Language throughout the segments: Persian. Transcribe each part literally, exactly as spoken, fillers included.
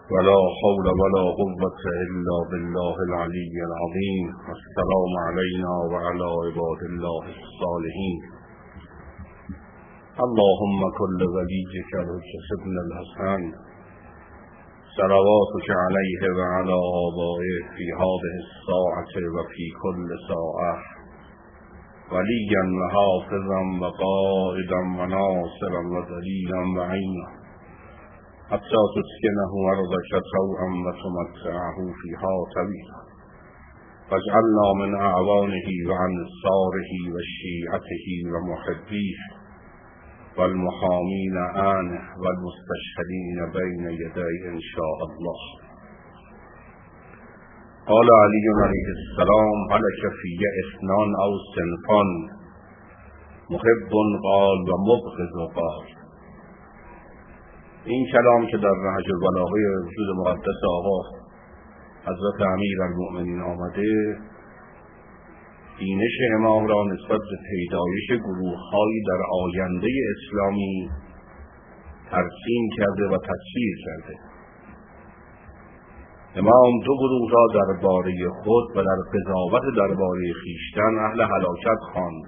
ولا حول ولا قوة إلا بالله العلي العظيم. السلام علينا وعلى عباد الله الصالحين. اللهم كل وليك الحجة ابن الحسن صلواتك عليه وعلى آبائه في هذه الساعة وفي كل ساعة وليا وحافظا وقائدا وناصرا ودليلا وعينا حتى تسكنه أرضك طوعا وتمتعه فيها طويلا، واجعلنا من أعوانه وأنصاره وشيعته ومحبيه والمحامين عنه والمستشهدين بين يديه إن شاء الله. قال علي عليه السلام: هلك في اثنان أو صنفان، محب قال و مبغض قال. این کلام که در نهج البلاغه وجود مقدس آقا حضرت امیرالمؤمنین آمده، بینش امام را نسبت به پیدایش گروه‌هایی در آینده اسلامی ترسیم کرده و تصویر کرده. امام دو گروه را درباره خود و در قضاوت درباره خویشتن اهل هلاکت خواند.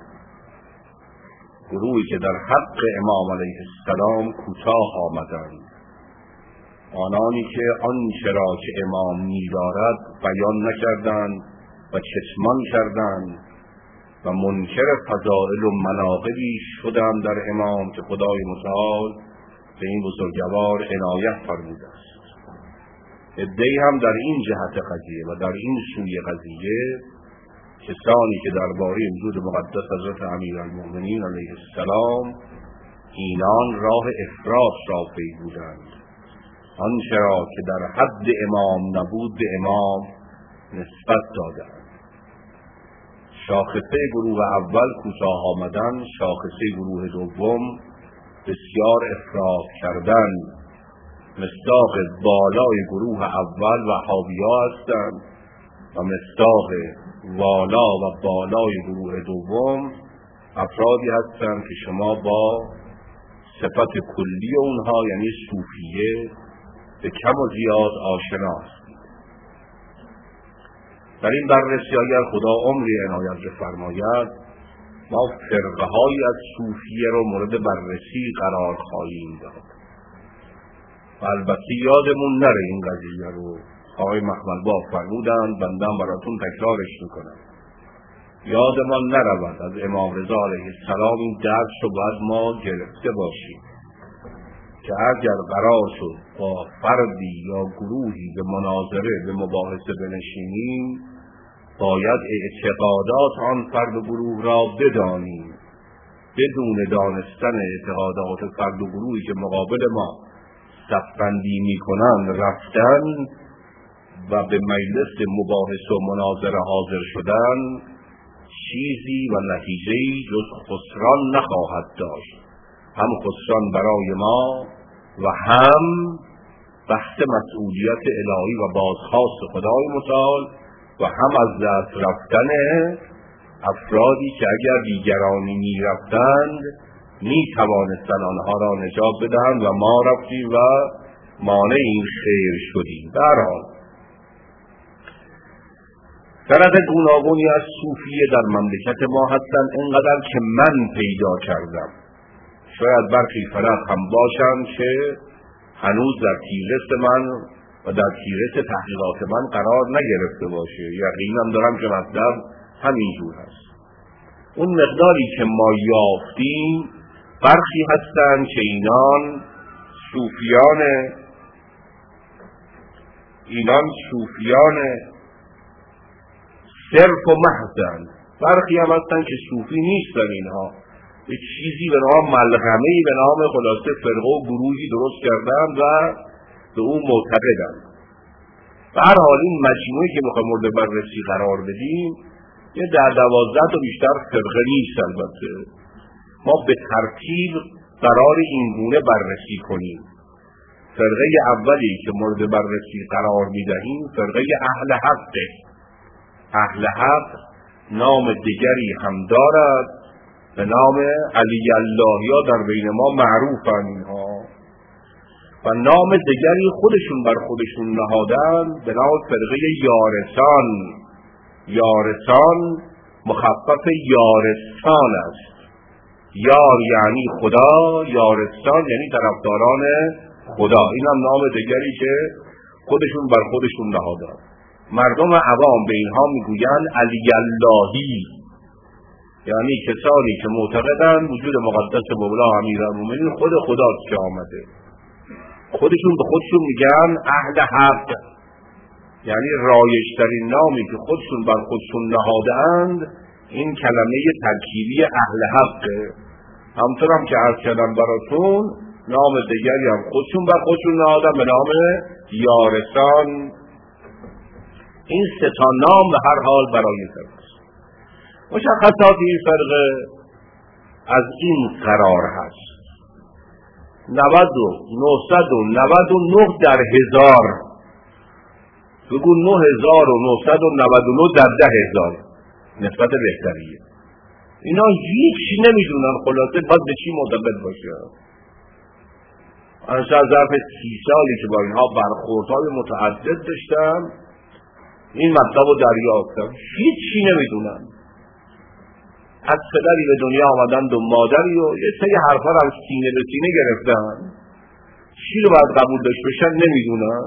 گروهی که در حق امام علیه السلام کوتاه آمدند، آنانی که آنچه را که امام می‌دارد بیان نکردند و کتمان کردند و منکر فضائل و مناقبی شدند در امام که خدای متعال به این بزرگوار عنایت فرموده است. عده‌ای هم در این جهت قضیه و در این سوی قضیه، کسانی که درباره وجود مقدس حضرت امیرالمؤمنین علیه السلام اینان راه افراط را پی بودند، آنچه را که در حد امام نبود به امام نسبت دادند. شاخصه گروه اول کوتاه آمدن، شاخصه گروه دوم بسیار افراط کردن. مصداق بالای گروه اول وهابی‌ها هستند و مصداق والا و بالای گروه دوم افرادی هستند که شما با صفت کلی اونها یعنی صوفیه به کم و زیاد آشنا هستید. در این بررسی اگر خدا عمری عنایت بفرماید، ما فرقه هایی از صوفیه رو مورد بررسی قرار خواهیم داد و البته یادمون نره این قضیه رو. آقای محمد باب فرمودند، بندم براتون تکرارش میکنم، یادمان نرود از امام رضا علیه السلام این درس رو باید ما گرفته باشیم که اگر قرار شد با فردی یا گروهی به مناظره به مباحثه بنشینیم، باید اعتقادات آن فرد و گروه را بدانیم. بدون دانستن اعتقادات فرد و گروهی که مقابل ما صف‌بندی میکنند رفتن و به مجلس مباحثه و مناظره حاضر شدن، چیزی و نتیجه‌ای جز خسران نخواهد داشت. هم خسران برای ما و هم بحث مسئولیت الهی و بازخواست خدای متعال و هم از دست رفتن افرادی که اگر دیگرانی می رفتند می توانستند آنها را نجات بدهند و ما رفتیم و مانع این خیر شدیم. در حال فرد گوناگونی از صوفیه در مملکت ما هستند، اینقدر که من پیدا کردم. شاید برخی فرق هم باشند که هنوز در تیرست من و در تیرست تحقیقات من قرار نگرفته باشه. یقینم دارم که مطلب همینجور هست. اون مقداری که ما یافتیم، برخی هستند که اینان صوفیان اینان صوفیان صرف و محضن. برخی هم هستند که صوفی نیستن، اینها به چیزی به نام ملغمه‌ای به نام خلاصه فرقه و گروهی درست کردن و به اون معتقدن. به هر حال این مجموعی که میخوایم مورد بررسی قرار بدیم یه در دوازده تا بیشتر فرقه نیست. البته ما به ترتیب قرار این گونه بررسی کنیم. فرقه اولی که مورد بررسی قرار میدهیم فرقه اهل حقه. اهل حق نام دیگری هم دارد به نام علی اللهیا، در بین ما معروفن اینها. و نام دیگری خودشون بر خودشون نهادن به نام فرقه یارسان. یارسان مخفف یارستان است. یار یعنی خدا، یارستان یعنی طرفداران خدا. این هم نام دیگری که خودشون بر خودشون نهادن. مردم عوام به اینها میگویند علی اللهی، یعنی کسانی که معتقدند وجود مقدس مولا امیرالمومنین خود خداست که آمده. خودشون به خودشون میگن اهل حق، یعنی رایج‌ترین نامی که خودشون بر خودشون نهادند این کلمه ترکیبی اهل حقه. همطور هم که عرض کردم براتون نام دیگری هم خودشون بر خودشون نهادن به نام یارسان. این سه تا نام به هر حال برای فرقه است. مشخصات این فرقه از این قرار هست: نهصد و نود و نه در هزار، بگو نه هزار و نهصد و نود و نه در ده هزار، نسبت بهتریه. اینا هیچ نمیدونن خلاصه باید به چی معتقد باشه. از ظرف سی سالی که با اینها برخوردهای متعدد داشتم این مطلب رو دریافتم، هیچی نمیدونن. از پدری به دنیا آمدند و مادری و یه سری حرفا هم سینه به سینه گرفتن، چی رو باید قبول داشت بشن نمیدونن.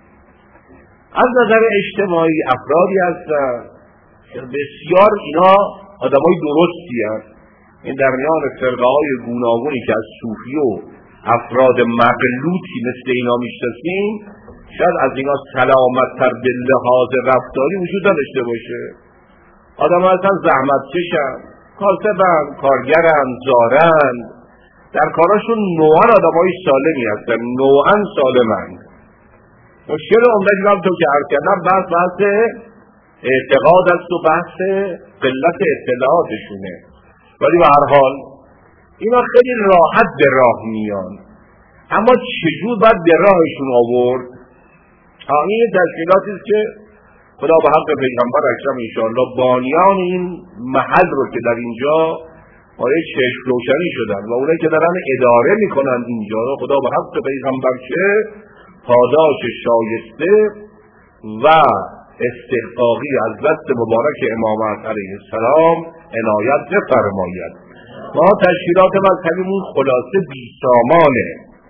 از نظر اجتماعی افرادی هستن که بسیار اینا آدمای درستی هست. این در میان فرقه های گوناگونی که از صوفی و افراد مغلوطی مثل اینا میشناسیم شاید از اینا سلامت‌تر به لحاظ رفتاری وجود نداشته باشه. آدم ها هستن زحمت چشن، کاسبن، کارگرن، زارن، در کاراشون نوعا آدم های سالمی هستن، نوعا سالمن. مشکل عمده‌ای هم تو که عرض کردم بحث بحث اعتقاد است و بحث قلت اطلاعاتشونه. ولی به هر حال اینا خیلی راحت به راه میان، اما چجور باید به راهشون آورد؟ این تشکیلاتی است که خدا به حق پیغمبر اکرم انشاءالله بانیان این محل رو که در اینجا مایه چشم روشنی شدن و اونایی که دارن اداره میکنن اینجا رو خدا به حق پیغمبر چه پاداش شایسته و استحقاقی از دست مبارک امام علیه السلام عنایت بفرماید. ما تشکیلات مذهبیمون خلاصه بیسامانه،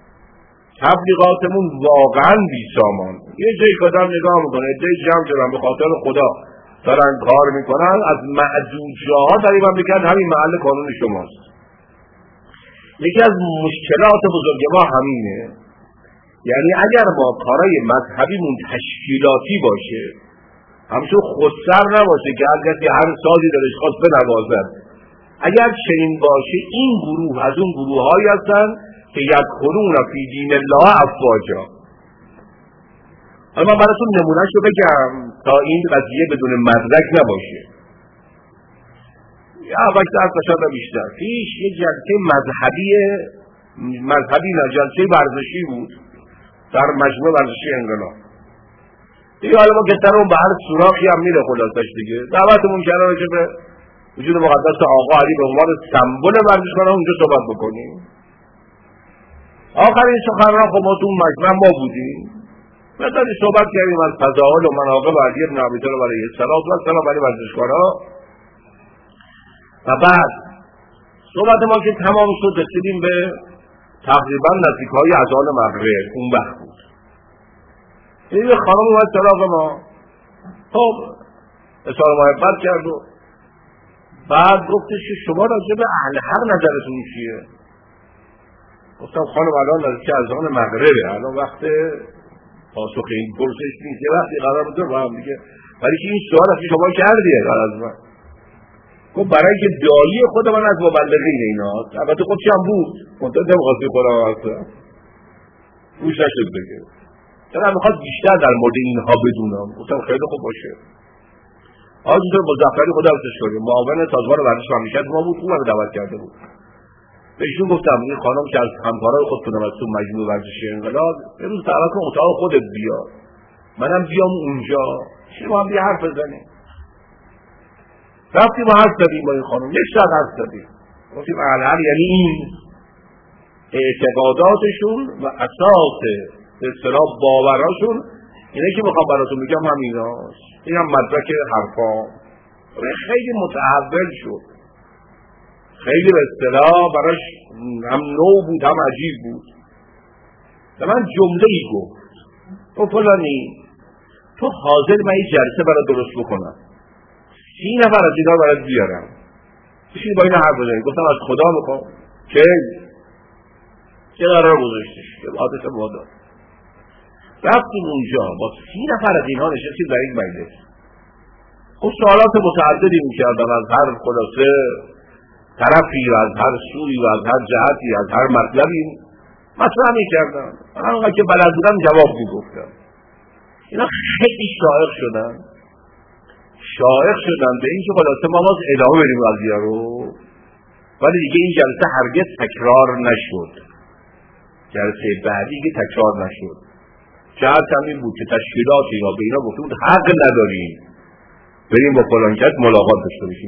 تبلیغاتمون واقعا بیسامان. یه جایی که آدم نگاه میکنه جایی جمع شدن به خاطر خدا دارن کار میکنن، از معدود جاها در این مملکت همین محل قانون شماست. یکی از مشکلات بزرگ ما همینه. یعنی اگر ما کارای مذهبیمون تشکیلاتی باشه، همچون خودسر نباشه که هر کسی هر سازی دارش خواست بنوازد، اگر چنین باشه این گروه از اون گروه هایی هستن که یدخلون فی دین الله افواجا. حالا من براتون نمونهش رو بگم تا این قضیه بدون مدرک نباشه. یا وقت از باشد بیشتر پیش یه جلسه مذهبی مذهبی نه جلسه ورزشی بود در مجموعه ورزشی انقلاب. دیگه حالا ما که سرمون به هر سوراخی هم میره خلاصش دیگه. دعوتمون کردن که به وجود مقدس آقا علی به عنوان سمبل ورزشکاران اونجا صحبت بکنیم. آخرین سخنران خب ما تو اون مجمع ما بودیم. مثلا صحبت کردیم از فضائل و مناقب علی بن ابی طالب علیه السلام برای ورزشکارا. و بعد صحبت ما که تمام شد رسیدیم به تقریبا نزدیک‌های اذان مغرب اون وقت بود. یه خانم اومد سراغ ما، خب اظهار محبت کرد و بعد گفتش که شما راجع به اهل حق نظرتون چیه؟ گفتم خانم الان نزدیک اذان مغربه، الان وقت پاسخ این پرسش نیست، یه وقتی قرار بوده با هم دیگه، ولی که این سوال از شما کردیه از من. خب برای که دایی خود من از مبلغین ایناست، البته خودش هم بود منتظر نمیخواستی خودم هستم روش نشد بگه چرا میخواد بیشتر در مورد اینها بدونم. گفتم خیلی خوب باشه. آجور مظفری خدا ازش کنیم معاون سازمان ورزش مملکت ما بود، خوبم دعوت کرده بود. بهشون گفتم این خانم که از همکارای خودتونم از تو مجموعه ورزشی انقلاب یه روز دعوت کن اتاق خودت بیا، منم بیام اونجا شما هم بیا حرف بزنیم. رفتیم و حرف زدیم با این خانم، یک ساعت حرف زدیم. گفتیم اهل حق یعنی این اعتقاداتشون و اساس به اصطلاح باوراشون اینه که میخوام براتون میگم همیناست. این هم مدرک حرفا. خیلی متحول شد، خیلی به اصطلاح براش هم نو بود هم عجیب بود. و من جمله ای گفت تو فلانی تو حاضر من این جلسه برای درست بکنم، سی نفر از اینا برات بیارم، بشین با این حرف بزنید. گفتم از خدا میخوام که چه قرار گذاشتش که عادت مادر. رفتیم اونجا با سی نفر از اینها نشستیم در یک مجلس. خب سوالات متعددی میکردم از هر خلاصه طرفی و از هر سوی و از هر جهتی از هر مطلبی مطرح میکردم. همونقدر که بلد بودم جواب میگفتم. اینا خیلی شائق شدن شائق شدن به اینکه خلاصه ما باز ادامه بریم قضیه رو. ولی دیگه این جلسه هرگز تکرار نشد. جلسه بعدی که تکرار نشد. جهت هم این بود که تشکیلات اینا به اینا گفته بود حق نداریم بریم با فلان کس ملاقات داشته باشیم.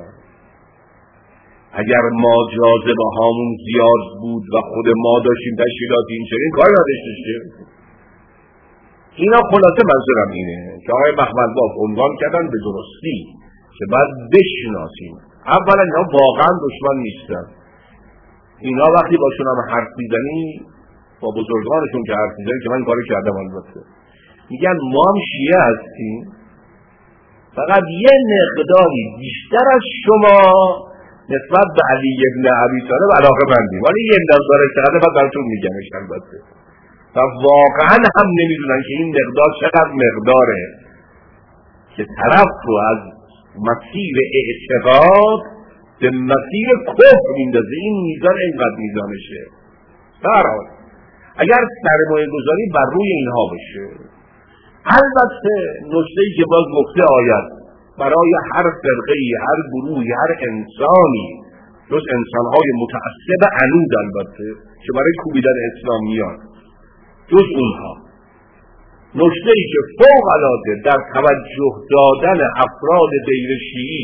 اگر ما جاذبه هامون زیاد بود و خود ما داشتیم تشکیلات این چنین کاری نداشتیم. اینا خلاصه منظورم اینه که آقای مخملباف عنوان کردن به درستی که باید بشناسیم. اولا اینا واقعا دشمن نیستن. اینا وقتی باشون هم حرف میزنی با بزرگانشون که حرف میزنی که من کاری کردم البته میگن ما هم شیعه هستیم، فقط یه مقداری بیشتر از شما نسبت به علی ابن ابی طالب علاقه مندیم، ولی یه مقدار چقدر بعد براتون میگمش البته. و واقعا هم نمیدونن که این مقدار چقدر مقداره که طرف رو از مسیر اعتقاد به مسیر کفر میندازه. این میزان اینقدر میزانشه. برای اگر سرمایه گذاری بر روی اینها بشه، البته نکته‌ای که باز گفته آید برای هر فرقه‌ای، هر گروهی، هر انسانی جز انسان‌های متعصب عنود البته که برای کوبیدن اسلام میاد، جز اونها نکته‌ای که فوق العاده در توجه دادن افراد غیر شیعی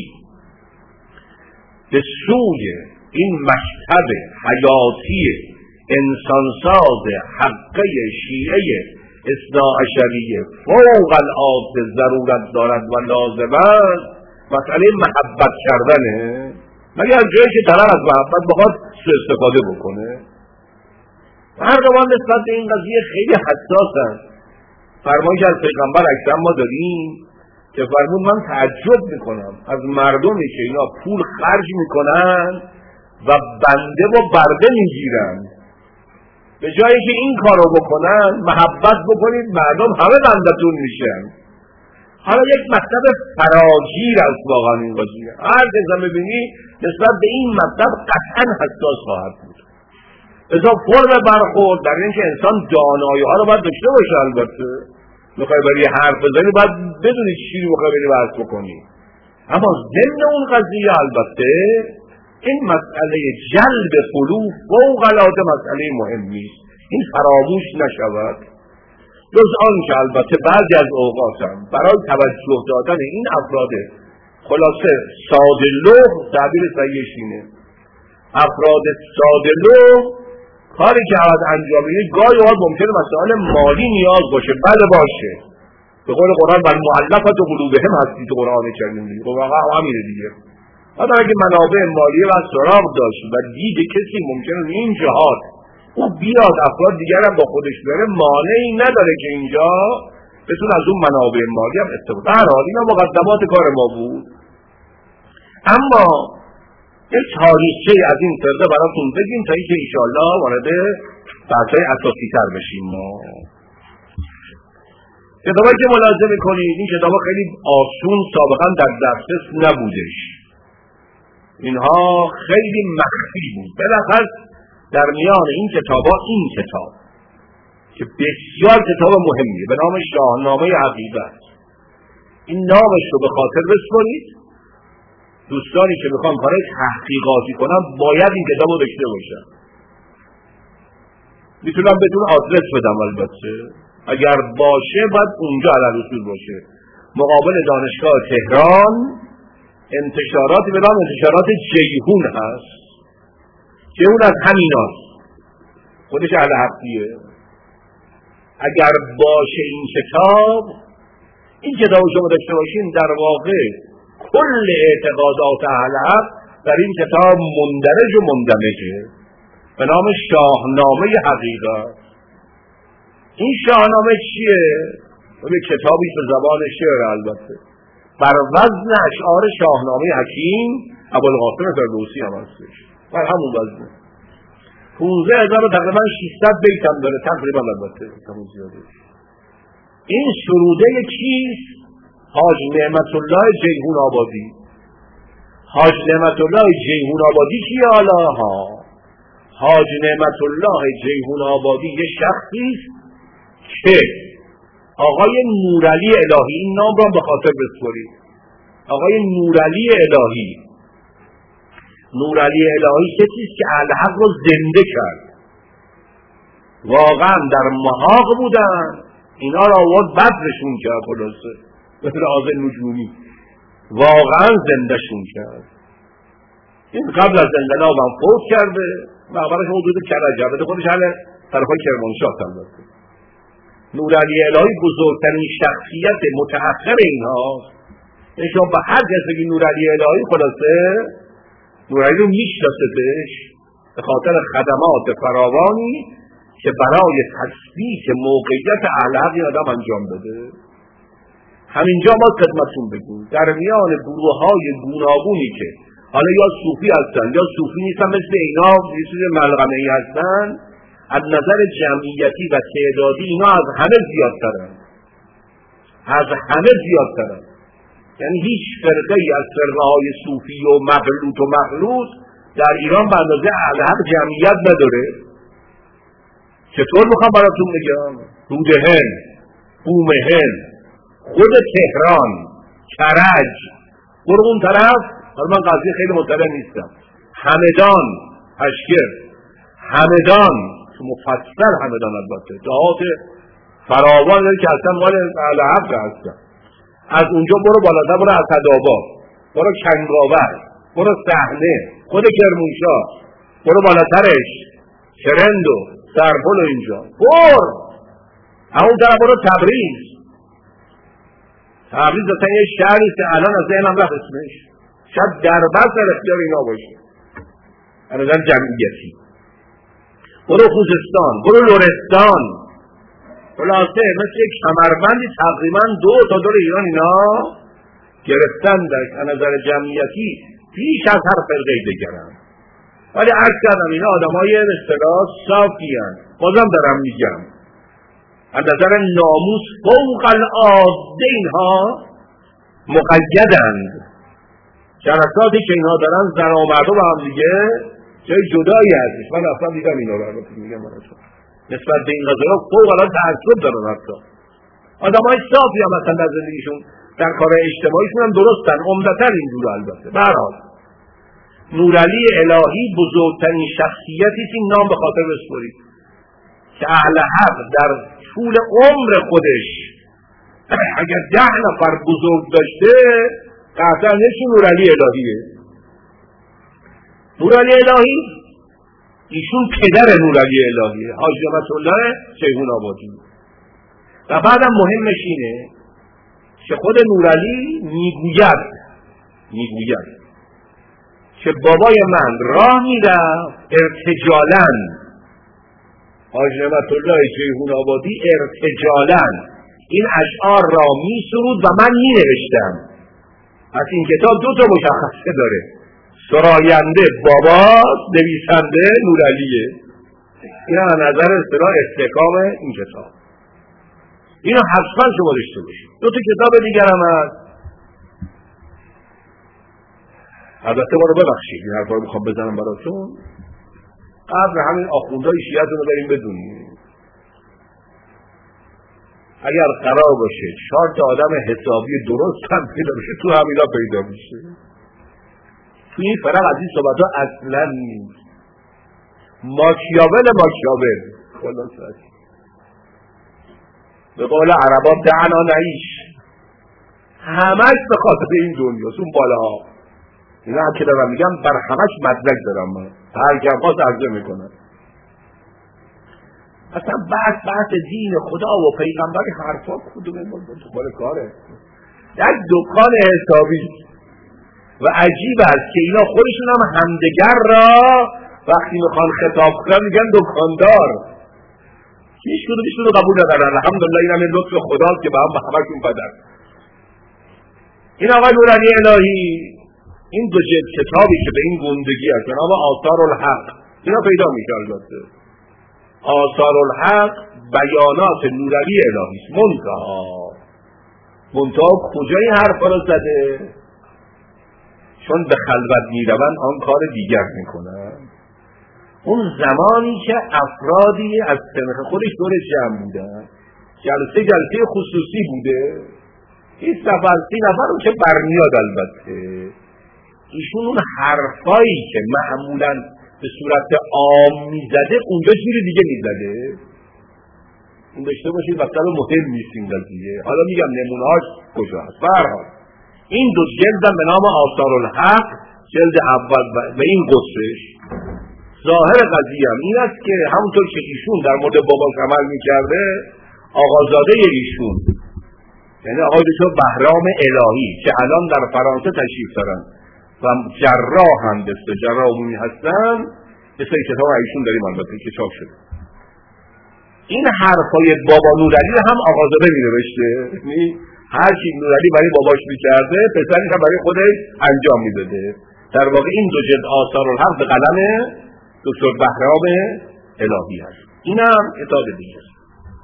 به سوی این مشهد حیاتی انسانساز حقه شیعه اثنا عشریه فوق العاده ضرورت دارد و لازم است مسئله محبت کردنه. مگر از جایی که طرف از محبت بخواد سوء استفاده بکنه. مردمان نسبت به این قضیه خیلی حساسن. فرمایی که از پیغمبر اکرم ما داریم که فرمود من تعجب میکنم از مردمی که اینا پول خرج میکنن و بنده و برده میگیرن. به جایی که این کارو بکنن محبت بکنید مردم همه بندتون میشن. حالا یک مطلب فراگیر است واقعا این قضیه. هر کسی ببینی نسبت به این مطلب قطعا حساس خواهد بود. ازا فرم برخورد در این که انسان دانایی ها رو باید داشته باشه. البته میخوای بری حرف بزنی باید بدونی چی رو میخوای بری بحث بکنی. اما ضمن اون قضیه البته این مسئله جلب قلوب فوق العاده مسئله مهمی است. این فراموش نشود. جز آن که البته بعضی از اوقات هم برای توجه دادن این افراد خلاصه ساده لوح، تعبیر صحیحش اینه، افراد ساده لوح کاری که باید انجام بده گاهی اوقات ممکنه مسائل مالی نیاز باشه. بله باشه. به قول قرآن بر مؤلفة قلوبهم هستی تو قرآن کریم دیگه. واقعا همینه دیگه. حتی اگه منابع مالی و سراغ داشت و دید کسی ممکنه این جهات او بیاد افراد دیگر هم با خودش بره، مانعی نداره که اینجا بتون از اون منابع مالی هم استفاده. در حال اینا مقدمات کار ما بود. اما یک تاریخچه از این فرقه براتون بگیم تا اینکه انشاءالله وارد بحث‌های اساسی تر بشیم. ما کتابایی که ملاحظه میکنید این کتابا خیلی آسون سابقا در دسترس نبودش. اینها خیلی مخفی بود. بالاخره در میان این کتابا این کتاب که بسیار کتاب مهمیه به نام شاهنامه حقیقت، این نامش رو به خاطر بسپارید. دوستانی که میخوان کارای تحقیقاتی کنن باید این کتاب رو داشته باشن. میتونم بدون آدرس بدم البته، اگر باشه باید اونجا علی رسول باشه. مقابل دانشگاه تهران انتشاراتی به نام انتشارات جیهون هست. جیهون از همین هست. خودش اهل حقیه. اگر باشه این کتاب، این کتاب شما داشته باشین، در واقع کل اعتقادات اهل حق در این کتاب مندرج و مندمجه به نام شاهنامه حقیقت. این شاهنامه چیه؟ به کتابی به زبان شعر، البته بر وزن اشعار شاهنامه حکیم ابوالقاسم فردوسی هم هستش، بر همون وزنه. پانزده هزار و تقریبا ششصد بیت هم داره تقریبا، البته همون زیاده. این سروده کیست؟ حاج نعمت الله جیهون آبادی. حاج نعمت الله جیهون آبادی کیه حالا؟ ها حاج نعمت الله جیهون آبادی یه شخصی است که آقای نورعلی الهی، این نام را به خاطر بسپارید، آقای نورعلی الهی. نورعلی الهی کسی است که اهل حق رو زنده کرد. واقعا در محاق بودن، اینا را آورد بدرشون کرد، خلاصه به لحاظ نجومی واقعا زندهشون کرد. این قبل از انقلاب هم فوت کرده، مقبرش حدود کرجه، خودش اهل طرفای کرمانشاه البته. نورعلی الهی بزرگترین شخصیت متأخر اینهاست. این شما به هر کس بگی نورعلی الهی، خلاصه نورعلی رو میشناستش به خاطر خدمات فراوانی که برای تثبیت موقعیت اهل حق آدم انجام بده. همینجا ما خدمتتون بگیم در میان گروه‌های گوناگونی که حالا یا صوفی هستن یا صوفی نیستن، مثل اینا یه چیز ملغمه‌ای هستن، از نظر جمعیتی و تعدادی اینا از همه زیادترن، از همه زیادترن. یعنی هیچ فرقه ای از فرقه های صوفی و مغلوط و مخلوط در ایران به اندازه اهل حق جمعیت نداره. چطور میخوام براتون بگم؟ رودهن، بومهن، خود تهران، کرج، برو اون طرف، حالا من قضیه خیلی مطلع نیستم، همدان، اشکر، همدان، مفصل همدان، البته دهات فراوان داره که اصلا مال اهل حق هستن. از اونجا برو بالاتر، برو اسدآباد، برو کنگاور، برو صحنه، خود کرمانشاه، برو بالاترش چرند و سرپل و اینجا، برو همون طرف برو تبریز. تبریز اصلا یه شهری که الان از ذهنم رفت اسمش، شاید در بس در اختیار اینا باشه از نظر جمعیتی. برو خوزستان، برو لرستان، خلاصه مثل یک کمربندی تقریبا دو تا دور ایران اینا گرفتن در نظر جمعیتی بیش از هر فرقه دیگرن. ولی عرض کردم اینا آدمای به اصطلاح صافی هستند. بازم دارم میگم از نظر ناموس فوق العاده اینها مقیدند. جلساتی که اینها دارن زن و مرد با هم دیگه جای جدایی هستش. من اصلا دیدم اینا رو میگم براتون نسبت به این قضایا فوق العاده تعصب دارن. حتی آدمای صافی هم مثلا در زندگیشون در کار اجتماعیشون هم درستن، عمدتاً اینجوره. البته به هر حال نورعلی الهی بزرگترین شخصیتی است، این نام به خاطر بسپارید، که اهل حق در طول عمر خودش اگر ده نفر بزرگ داشته قطعا نشون نورعلی الهیه. نورعلی الهی ایشون پدر نورعلی الهیه، حاج نعمت الله جیهون آبادی. و بعدم مهمش اینه که خود نورعلی میگوید میگوید که بابای من راه میرفت ارتجالاً، حاج نعمت الله جیهون آبادی ارتجالاً این اشعار را میسرود و من مینوشتم. از این کتاب دو تا مشخصه داره، سراینده باباست، نویسنده نورعلیه. این از نظر اصطلاح استحکام این کتاب. اینو حتما شما داشته باشید. دو تا کتاب دیگر هم هست. البته ما رو ببخشید این حرفا رو میخوام بزنم براتون قبل همین آخوندهای شیعتون رو بریم بدونیم. اگر قرار باشه چهار تا آدم حسابی درست هم پیدا بشه تو همینا پیدا میشه. تو این فرق از این صحبت ها اصلا نیست. ماکیاول ماکیاول خلاصه به قول عربا دعنا نعیش، همش به خاطر این دنیاست. اون بالاها اینا هم که دارم میگم بر همش مدرک دارم، من هر گرفاز عرضه میکنم. اصلا بحث بحث دین خدا و پیغمبر حرفا کدومه تو خود کاره یک دکان حسابی و عجیب است که اینا خودشون هم همدیگر را وقتی میخوان خطاب کنن میگن دکاندار. هیچ کدومشون رو قبول ندارن. الحمدلله اینم این لطف خداست که به هم همشون بدن. این آقای نورانی الهی این دو جلد کتابی که به این گندگی است به نام آثار الحق اینا پیدا میشه. البته آثار الحق بیانات نورانی الهی است. منتها منتها کجا این حرفا رو زده؟ چون به خلوت میروند آن کار دیگر میکنن. اون زمانی که افرادی از سنخ خودش دورش جمع بودن، جلسه جلسه خصوصی بوده، این سفر سی نفر رو که برمیاد البته ایشون اون حرفایی که معمولا به صورت عام میزده اونجا جوری دیگه میزده. این داشته باشید مثلا مهم نیست این قضیه. حالا میگم نمونه‌هاش کجا هست. به هر حال این دو جلد به نام آثار الحق جلد اول و این قصهش ظاهر قضیه هم این است که همونطور که ایشون در مورد باباش عمل میکرده آقازاده ایشون یعنی آقای دکتر بهرام الهی که الان در فرانسه تشریف دارن و جراح هندسه جراح عمومی هستن یه سری کتاب ایشون داریم البته که چاپ شده. این حرفای بابا نورعلی هم آقازاده مینوشته. یعنی هر چی نورعلی برای باباش میکرده پسرش هم برای خودش انجام میداده. در واقع این دو جلد آثار الحق به قلم دکتر بهرام الهی هست. این هم کتاب دیگه است.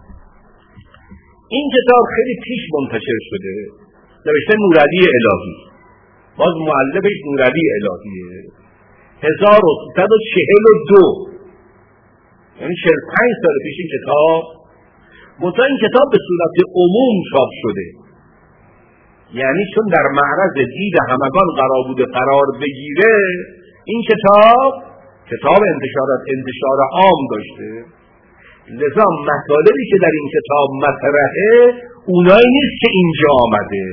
این کتاب خیلی پیش منتشر شده، نوشته نورعلی الهی، باز مؤلفش نورعلی الهیه، هزار و سیصد و چهل و دو یعنی چهل و پنج سال پیش این کتاب. منتها این کتاب به صورت عموم چاپ شده، یعنی چون در معرض دید همگان قرار بوده قرار بگیره این کتاب کتاب انتشارات انتشار عام داشته. لذا مطالبی که در این کتاب مطرحه اونایی نیست که اینجا آمده،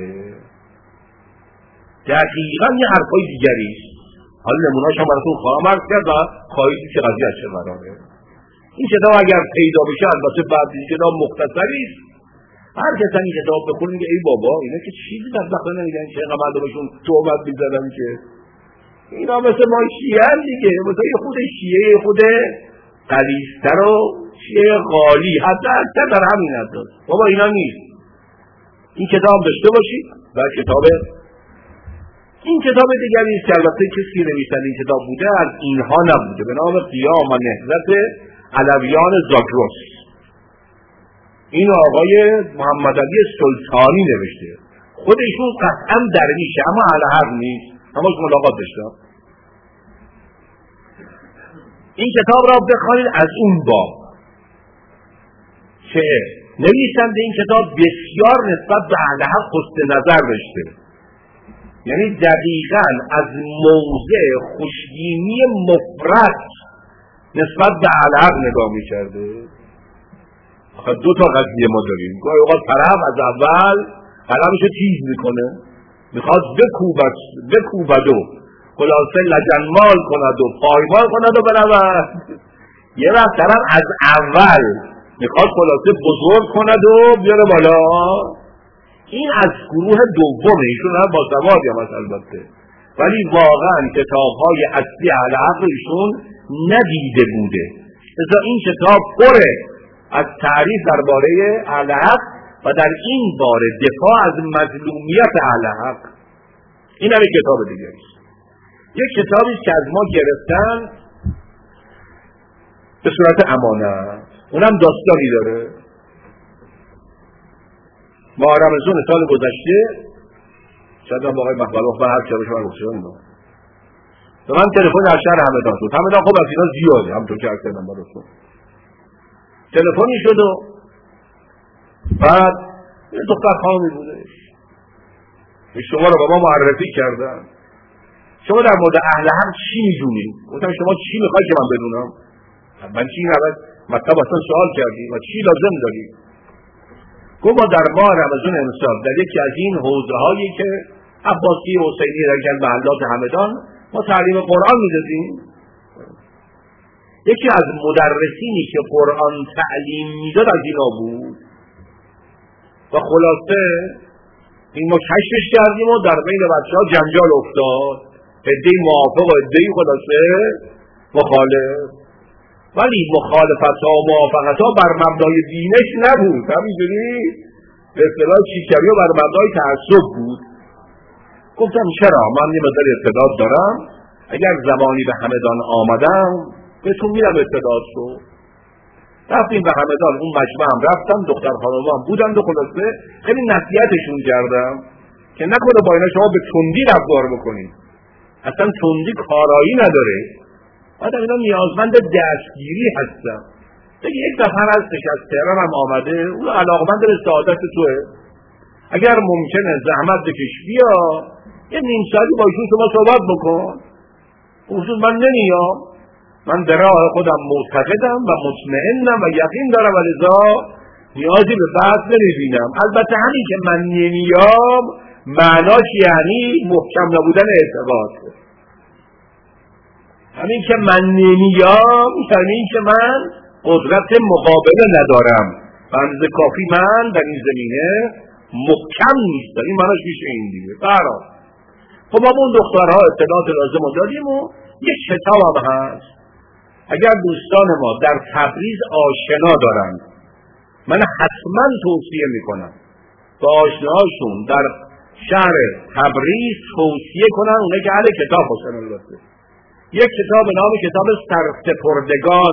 دقیقا یه حرفای دیگری است. حالا نمونه‌اش هم براتون خواهم عرض کرد و خواهید که قضیه چه قراره. این کتاب اگر پیدا بشه البته بعد این کتاب مختصری است، هر کس این کتاب بخونه میگه ای بابا اینا که چیزی در داخل نمیگن که اینقدر بهشون تهمت می‌زدن که اینا مثل ما شیعه دیگه، مثلا یه خود شیعه خود قلیستر و شیعه غالی حتی اکثر در همین حد است. بابا اینا نیست. این کتاب داشته باشید و کتاب این کتاب دیگری است که البته کسی نویسنده این کتاب بوده از اینها نبوده، به نام قیام و نهضت علویان زاگرس. این آقای محمد علی سلطانی نوشته. خودشون قطعا درویشه اما اهل حق نیست، اما ملاقات داشتم. این کتاب را بخوانید از اون باب که نویسنده این کتاب بسیار نسبت به اهل حق حسن نظر داشته، یعنی دقیقاً از موضع خوشبینی مفرط نسبت به اهل حق نگاه می‌کرده. آخه دو تا قضیه ما داریم، گاهی اوقات طرف از اول قلمشو تیز میکنه میخواد بکوبد بکوبد و خلاصه لجنمال کند و پایمال کند و برود. یه وقت طرف از اول میخواد خلاصه بزرگ کند و بیاره بالا. این از گروه دومه، ایشون هم با سوادی هم هست البته، ولی واقعا کتابهای اصلی اهل حق ایشون ندیده بوده. لذا این کتاب پره از تعریف درباره اهل حق و در این باره دفاع از مظلومیت اهل حق. این هم یک کتاب دیگه است. یک کتابی که از ما گرفتن به صورت امانت، اونم داستانی داره. ما رمضان سال گذشته شاید هم آقای مقبلوخ و هر چرا شما گفته اونو به من تلفن از شهر همدان شد. همدان خب از اینا زیاده، همطور که عرض کردم براتون تلفنی شد و بعد یه دختر خانمی بودش شما رو به ما معرفی کردن. شما در مورد اهل حق چی میدونید؟ گفتم شما چی میخواید که من بدونم؟ من چی نباید مطلب اصلا سوال کردیم و چی لازم داریم؟ گفت ما در ماه رمضان امسال در یکی از این حوزه هایی که عباسی و حسینی در محلات همدان ما تعلیم قرآن میدادیم. یکی از مدرسینی که قرآن تعلیم میداد از اینا بود و خلاصه این ما کشفش کردیم و در بین بچه ها جنجال افتاد، عده‌ای موافق و عده‌ای خلاصه مخالف، ولی مخالفت ها و موافقت ها بر مبنای دینش نبود، همینجوری به اصطلاح چیکری ها بر مبنای تعصب بود. گفتم چرا؟ من یه مقدار استعداد دارم، اگر زمانی به همدان آمدم بهتون میرم استعداد شو. رفتیم به همدان، اون مجمع هم رفتم، دختر خانم هم بودند و خلاصه خیلی نصیحتشون کردم که نکنه با اینا شما به تندی رفتار بکنید، اصلا تندی کارایی نداره، آدم اینا نیازمند دستگیری هستن. دیگه یک دفعه هستش از تهران هم آمده، اون علاقمند به سعادت توه، اگر ممکنه زحمت بکش بیا یه نیم ساعتی با ایشون شما صحبت بکن. خصوص من نمیام، من به راه خودم معتقدم و مطمئنم و یقین دارم و لذا نیازی به بحث نمیبینم. البته همین که من نمیام معناش یعنی محکم نبودن اعتقاد، همین که من نمیام یعنی این که من قدرت مقابله ندارم، بنز کافی من در این زمینه محکم نیست، این معناش میشه این دیگه. برای خب ما اون دخترها اطلاعات لازم رو دادیم و یک کتاب هم هست، اگر دوستان ما در تبریز آشنا دارند من حتما توصیه میکنم با آشناهاشون در شهر تبریز توصیه کنن، اونه که اهل کتاب باشن. البته یک کتاب به نام کتاب سرسپردگان،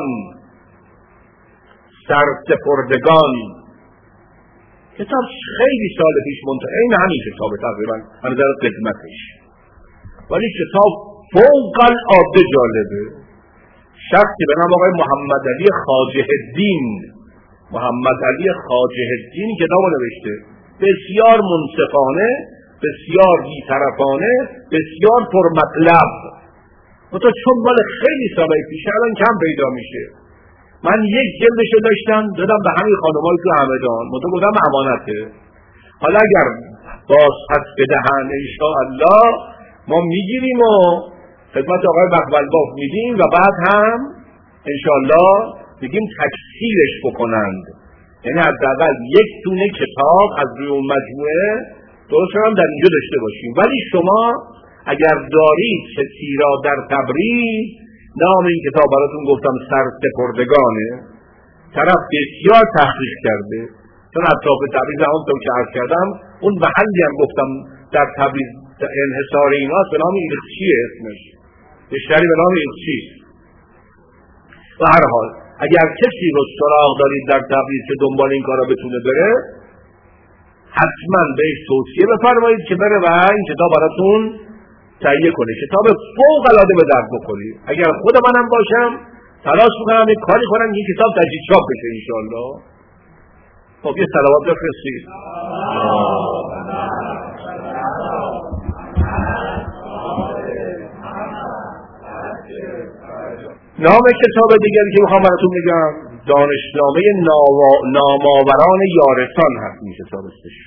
سرسپردگان کتاب خیلی سال پیش منتشر، این همین کتاب تقریبا از نظر قدمتش، ولی کتاب فوق العاده جالبه. شخصی به نام آقای محمد علی خواجه الدین، محمد علی خواجه الدین کتابو نوشته، بسیار منصفانه، بسیار بی‌طرفانه، بسیار پرمطلب. منتها چون مال خیلی سالای پیشه الان کم پیدا میشه. من یک جلدشو داشتم دادم به همین خانمایی تو همدان، منتها گفتم امانته، حالا اگر باز پس بدهن انشاءالله ما میگیریم و خدمت آقای بقبلباف میدیم و بعد هم انشاءالله میگیم تکثیرش بکنند، یعنی حداقل یک دونه کتاب از روی اون مجموعه درست هم در اینجا داشته باشیم. ولی شما اگر دارید کسی را در تبریز، نام این کتاب براتون گفتم سرسپردگانه، طرف بسیار تحقیق کرده، چون اطراف تبریز همونطور که عرض کردم اون محلی هم گفتم در تبریز انحصار ایناست به نام ایلخچیه، اسمش بیشتری به نام ایلخچی. و هر حال اگر کسی رو سراغ دارید در تبریز که دنبال این کارا بتونه بره، حتما بهش توصیه بفرمایید که بره و این کتاب براتون تهیه کنه. کتاب فوق العاده به درد بخوری. اگر خود منم باشم تلاش میکنم یک کاری کنم این کتاب تجدید چاپ بشه انشاءالله. خب یه صلوات بفرستید. نام کتاب دیگری که میخوام براتون بگم دانشنامه نامآوران یارسان هست. این کتاب استش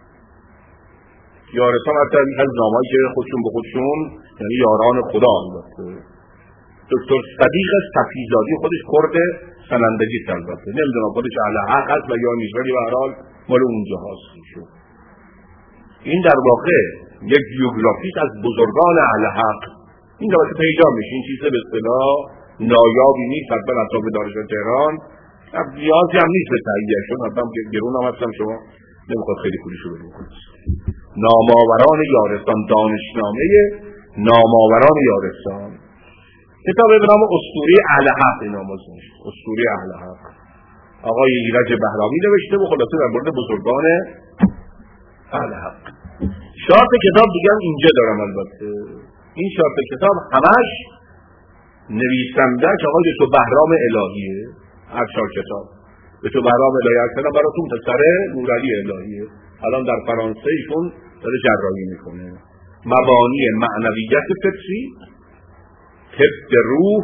یارسان حتی از نامه‌ای که خودشون به خودشون یعنی یاران خدا البته. دکتر صدیق صفیزادی خودش کرد سنندگی البته، نمیدونم خودش اهل حق هست و یا نیست، ولی به هر حال مال اونجا هست. این در واقع یک بیوگرافیک از بزرگان اهل حق. این البته پیدا میشه، این چیز به اصطلاح نایابی نیست، حتما اطراف دانشگاه تهران نیازی هم نیست به تهیه، چون حتما گرون هم هستم، شما نمیخواد خیلی پولیشو بدون کنید. نامآوران یارسان، دانشنامه نامآوران یارسان، کتاب به نام اسطوره اهل حق. این نامازش اسطوره اهل حق آقای ایرج بهرامی نوشته و خلاصه در مورد بزرگان اهل حق. شارت کتاب دیگه هم اینجا دارم. البته این شارت کتاب همش نویسنده که آقای دکتر بهرام الهیه. هر چهار کتاب دکتر بهرام الهی اکثرا براتون پسر نورعلی الهیه، الان در فرانسه ایشون داره جراحی میکنه. مبانی معنویت فطری، طب روح،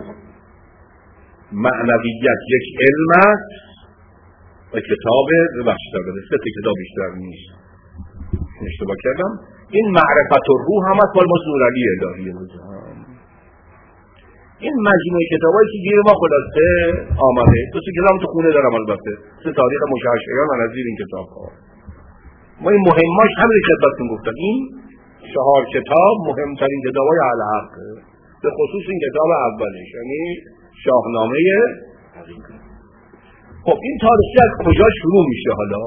معنویت یک علم است و کتاب بخشتر بده سه کتاب بیشتر نیست. اشتباه کردم. این معرفت و روح هم از مال نورعلی الهیه. این مجموعه کتابایی که گیر ما خلاصه آمده، دو سه کتاب تو خونه دارم البته، سه تاریخ مشعشعیان و نظیر این کتاب ها. ما این مهماش همین خدمتتون گفتم، این چهار کتاب مهمترین کتابای اهل حق، به خصوص این کتاب اولش یعنی شاهنامه حقیقت. خب این تاریخی از کجا شروع میشه؟ حالا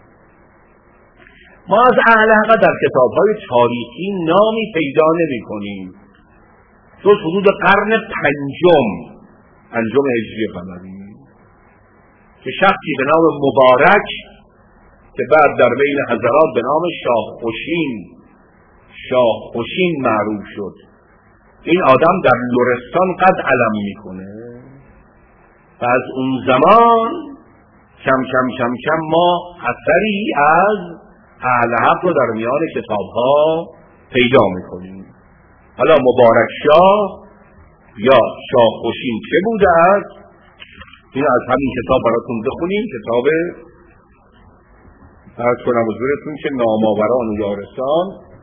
ما از اهل حق در کتاب‌های تاریخی نامی پیدا نمی‌کنیم جز حدود قرن پنجم پنجم هجری قمری که شخصی به نام مبارک که بعد در بین حضرات به نام شاه خوشین شاه خوشین معروف شد، این آدم در لرستان قد علم میکنه و از اون زمان کم کم کم کم ما اثری از اهل حق رو در میان کتاب‌ها پیدا میکنیم. حالا مبارک شاه یا شاه خوشین چه بوده است؟ این از همین کتاب براتون بخونیم، کتاب عرض کنم حضورتون که نامآوران و یارسان،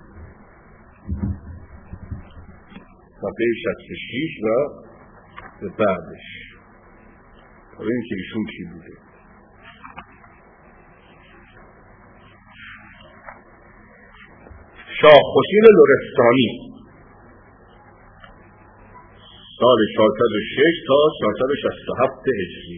صفحه شصت و شش و به بعدش ببینیم که ایشون چی بوده. شاه خوشین لرستانی سال چهارصد و شش تا چهارصد و شصت و هفت هجری،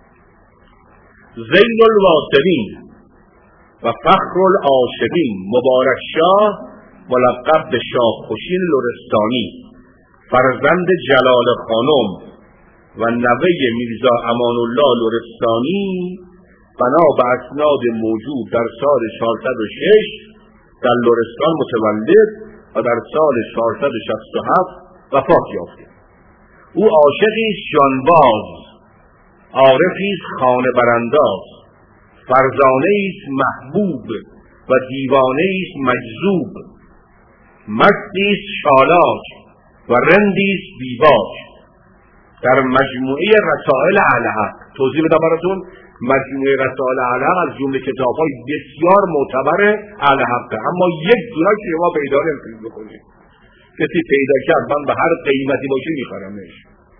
زین الواصلین و فخر العاشقین، مبارک شاه ملقب به شاه خوشین لرستانی، فرزند جلال خانم و نوه میرزا امان الله لرستانی، بنا به اسناد موجود در سال چهارصد و شش در لرستان متولد و در سال چهارصد و شصت و هفت وفات یافت. او عاشقی است جانباز، عارفی است خانه برانداز، فرزانه است محبوب و دیوانه است مجذوب، مستی است شالاج و رندی است بیباج. در مجموعه رسائل اهل حق، توضیح بدم براتون، مجموعه رسائل اهل حق از جمله کتاب‌های بسیار معتبر اهل حق، اما یک دونه که ما پیدا نمی‌کنیم بکنیم. کسی پیدا کرد من به هر قیمتی باشه می‌خرمش.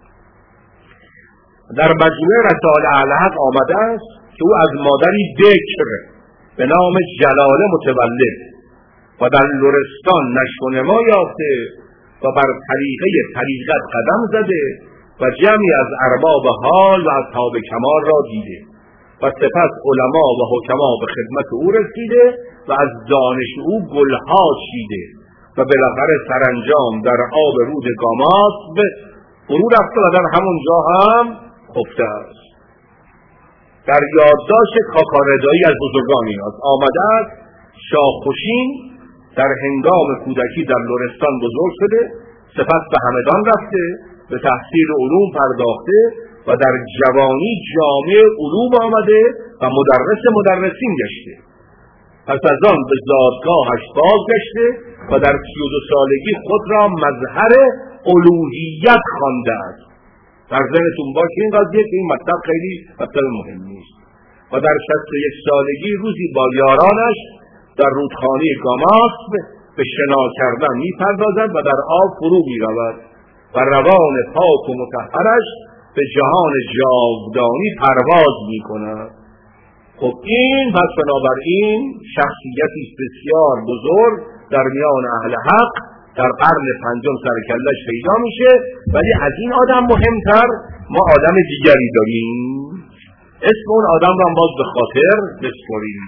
در مجموعه رسائل اهل حق آمده است که او از مادری بکر به نام جلاله متولد و در لرستان نشو و نما یافته و بر طریقه طریقت قدم زده و جمعی از ارباب حال و اصحاب کمال را دیده و سپس علما و حکما به خدمت او رسیده و از دانش او گلها چیده و بالاخره سرانجام در آب رود گاماسب فرو رفته و در همونجا هم خفته است. در یادداشت کاکاردایی از بزرگان است آمده است شاه خوشین در هنگام کودکی در لرستان بزرگ شده، سپس به همدان رفته، به تحصیل علوم پرداخته و در جوانی جامع علوم آمده و مدرس مدرسین گشته. پس از آن به زادگاهش بازگشته و در سی و دو سالگی خود را مظهر الوهیت خوانده است. در ذهنتون باشه این قضیه که این مطلب خیلی مطلب مهمی است. و در شصت و یک سالگی روزی با یارانش در رودخانه گاماسب به شنا کردن می‌پردازد و در آب فرو می‌رود و روان پاک و مطهرش به جهان جاودانی پرواز می‌کند. خب این پس بنابراین شخصیتی بسیار بزرگ در میان اهل حق در قرن پنجم سرکلش پیدا میشه. ولی از این آدم مهمتر ما آدم دیگری داریم، اسم اون آدم رو هم باز به خاطر بسپاریم.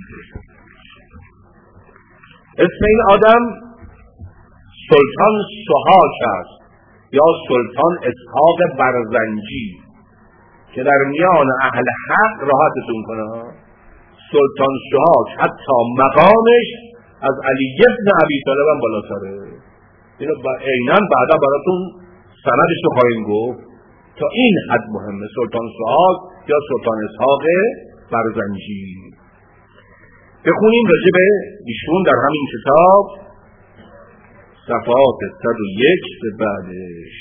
اسم این آدم سلطان سوهاک است یا سلطان اسحاق برزنجی که در میان اهل حق راحتتون کنه. سلطان سوهاک حتی مقامش از علی ابن ابی طالب هم بالاتره. اینو عیناً بعدا براتون سندش رو خواهیم گفت. تا این حد مهمه سلطان سوهاک یا سلطان اسحاق برزنجی. بخونیم راجع به ایشون در همین کتاب صفحات صد و یک به بعدش.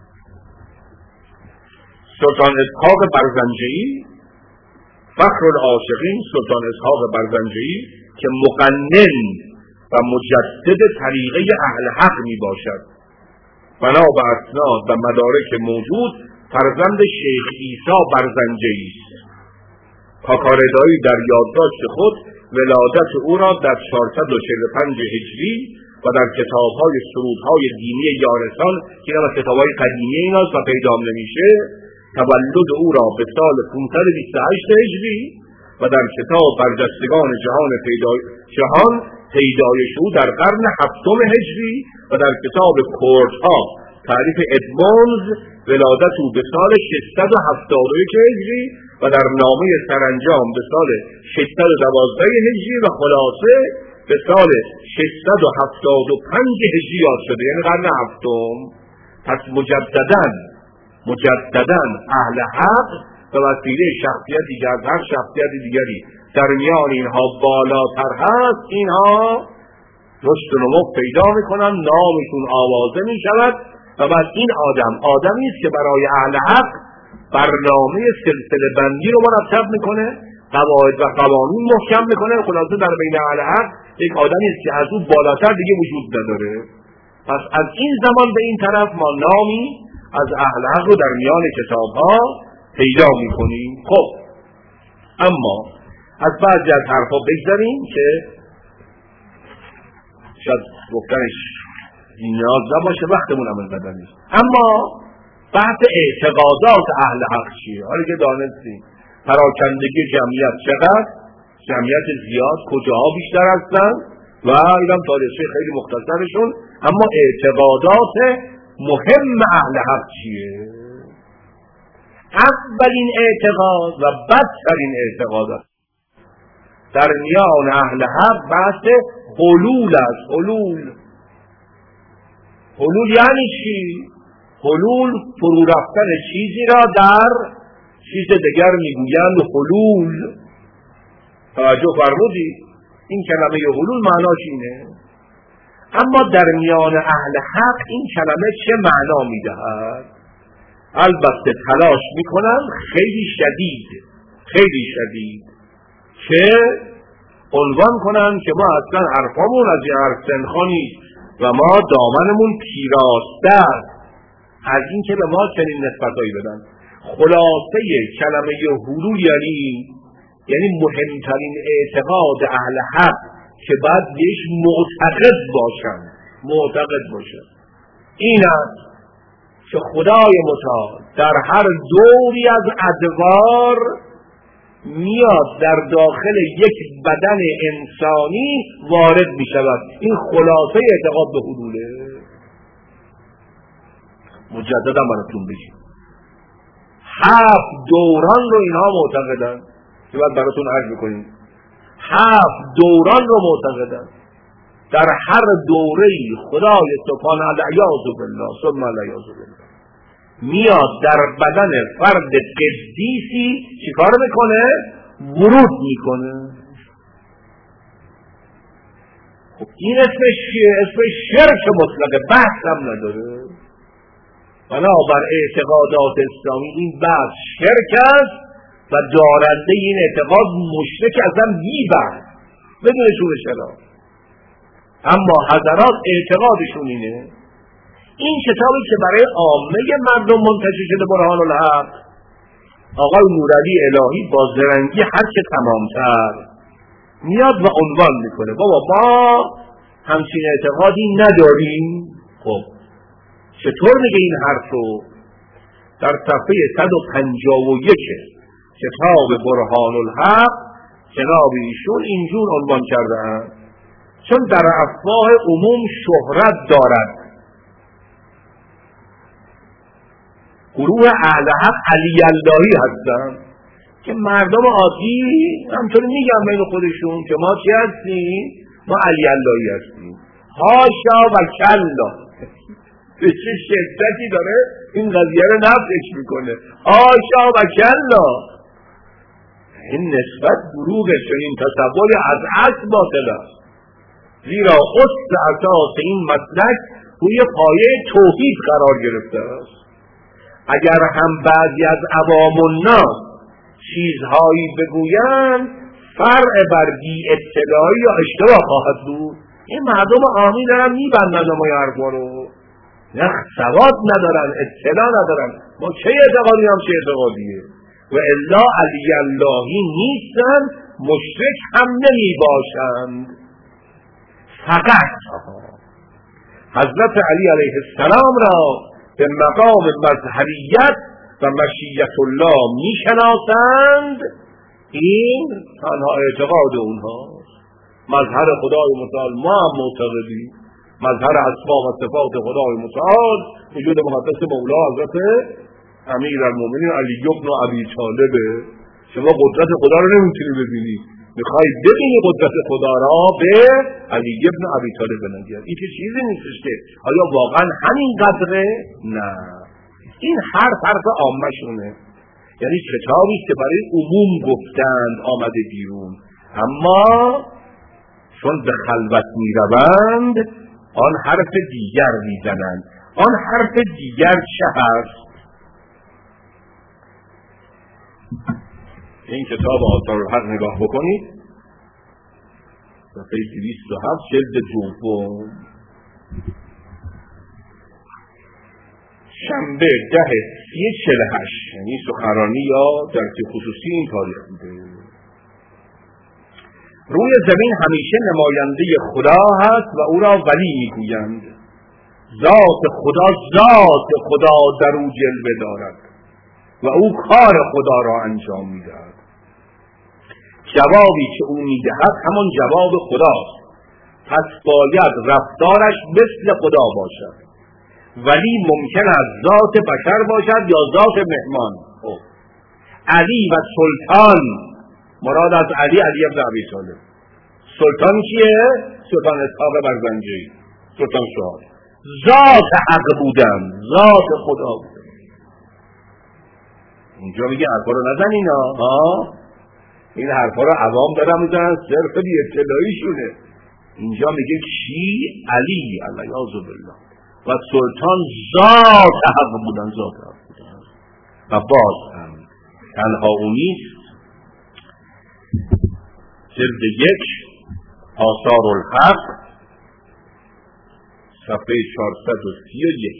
سلطان اسحاق برزنجی، فخر العاشقین سلطان اسحاق برزنجی که مقنن و مجدد طریقه اهل حق می باشد بنا به اسناد و مدارک موجود فرزند شیخ عیسی برزنجی است. کاکاردایی در یادداشت خود ولادت او را در چهارصد و چهل و پنج هجری و در کتاب‌های سرودهای دینی یارسان که اینا کتاب‌های قدیمی ایناست و پیدا نمیشه، تولد او را به سال پانصد و بیست و هشت هجری و در کتاب برجستگان جهان پیدا جهان پیدایش او در قرن هفتم هجری و در کتاب کردها تعریف ادمونز ولادت او به سال ششصد و هفتاد و یک هجری و در نامه سرانجام به سال ششصد و دوازده هجری و خلاصه به سال ششصد و هفتاد و پنج هجری یاد شده، یعنی قرن هفتم. پس مجدداً مجدداً اهل حق به وسیله شخصیتی که از هر شخصیت دیگری در میان اینها بالاتر هست، اینها رشد و نمو پیدا میکنن، نامشون آوازه میشود و بعد این آدم آدمی است که برای اهل حق برنامه سلسله بندی رو مرتب میکنه، قواعد و قوانین محکم میکنه. خلاصه در بین اهل حق یک آدمی است که از اون بالاتر دیگه وجود نداره. پس از این زمان به این طرف ما نامی از اهل حق رو در میان کتاب‌ها پیدا میکنیم. خب اما از بعضی از حرفا بگذاریم که شاید گفتنش نیاز نباشه، وقتمون هم اینقدر نیست. اما بحث اعتقادات اهل حق چیه؟ حالا که دانستیم پراکندگی جمعیت چقدر، جمعیت زیاد کجاها بیشتر هستن و اینم تاریخی خیلی مختصرشون، اما اعتقادات مهم اهل حق چیه؟ اولین اعتقاد و بدترین اعتقادات در میان اهل حق بحث حلول است. حلول حلول یعنی چی؟ حلول فرو رفتن چیزی را در چیز دیگر میگویند حلول. توجه فرمودید؟ این کلمه حلول معناش اینه. اما در میان اهل حق این کلمه چه معنا میدهد؟ البته تلاش میکنن خیلی شدید خیلی شدید که عنوان کنن که ما اصلا حرفامون از این حرف سنخانی و ما دامنمون پیراسته از این که به ما چنین نسبتایی بدن. خلاصه کلمه حلول یعنی یعنی مهمترین اعتقاد اهل حق که باید بهش معتقد باشن معتقد باشن این است که خدای متعال در هر دوری از ادوار میاد در داخل یک بدن انسانی وارد می شود. این خلاصه اعتقاد به حلوله. مجددا براتون بگیم هفت دوران رو اینها معتقدن که باید براتون عرض میکنیم. هفت دوران رو معتقدن. در هر دوره‌ای خدای سبحانه العیاذ بالله ثم العیاذ بالله میاد در بدن فرد قدیسی چیکار میکنه؟ ورود میکنه. خب این اسمش چیه؟ اسمش شرک مطلقه، بحث هم نداره. بنابر اعتقادات اسلامی این بحث شرک است و دارنده این اعتقاد مشرک اصلا بی‌بحث بدون شور شرا. اما حضرات اعتقادشون اینه. این کتابی که برای عامه مردم منتشر شده برهان الحق، آقای نورعلی الهی با زرنگی هر که تمامتر میاد و عنوان میکنه بابا ما همچین اعتقادی نداریم. خب چطور میگه این حرف رو؟ در صفحه صد و پنجاه و یک کتاب برهان الحق جناب ایشون اینجور عنوان کردن: چون در افواه عموم شهرت دارد گروه اهل حق علی اللهی هستن که مردم عادی همطوری میگن بین خودشون که ما چی هستیم؟ ما علی اللهی هستیم. هاشا و کلا به چه شدتی داره این قضیه رو نفیش میکنه. هاشا و کلا این نسبت دروغه، چون این تصور از اصل باطل است. زیرا اصل اساس این مسلک روی پایه توحید قرار گرفته است. اگر هم بعضی از عوام الناس چیزهایی بگویند فرع بر بی اطلاعی یا اشتباه خواهد بود. این مردم عامی دارن میبندن ما حرفا رو. نه سواد ندارن، اطلاع ندارن. ما چه اعتقادی هم چه اعتقادیه؟ و الا علی اللهی نیستن، مشرک هم نمی باشند. فقط حضرت علی علیه السلام را به مقام مظهریت و مشیت الله می شناسند. این تنها اعتقاد اونهاست. مظهر خدای متعال ما هم معتقدیم، مظهر اسما و صفات خدای متعال وجود مقدس مولا حضرت امیرالمومنین علی بن ابی طالب. شما قدرت خدا رو نمیتونی ببینی، میخوای ببینی قدرت خدا را به علی بن ابی طالب بنگرد. این که چیزی نیستش که آیا واقعا همین قدره؟ نه، این هر حرف عامه شونه، یعنی کتابی که برای عموم گفتند آمده بیرون، اما چون به خلوت میروند آن حرف دیگر میزنند. آن حرف دیگر چه هست؟ این کتاب آثار الحق نگاه بکنید، صفحه دویست و هفت جلد دوم، شنبه ده سی چهل و هشت، یعنی سخنرانی یا درس خصوصی این تاریخ بوده. روی زمین همیشه نماینده خدا هست و او را ولی میگویند. ذات خدا ذات خدا در او جلوه دارد و او کار خدا را انجام میدهد. جوابی که او میدهد همان جواب خداست، پس باید رفتارش مثل خدا باشد. ولی ممکن است ذات بشر باشد یا ذات مهمان. خب علی و سلطان، مراد از علی علی ابن ابی طالب. سلطان کیه؟ سلطان اسحاق برزنجی، سلطان شاه. ذات حق بودن، ذات خدا بودن. اینجا میگه حرفا رو نزنین ها، این حرفا رو عوام دارن میزنن، صرف بی اطلاعی شونه. اینجا میگه کی؟ علی علیه بالله و سلطان ذات حق بودن، ذات حق بودن. و باز هم تنها او نیست. جلد یک آثار الحق صفحه چهارصد و سی و یک.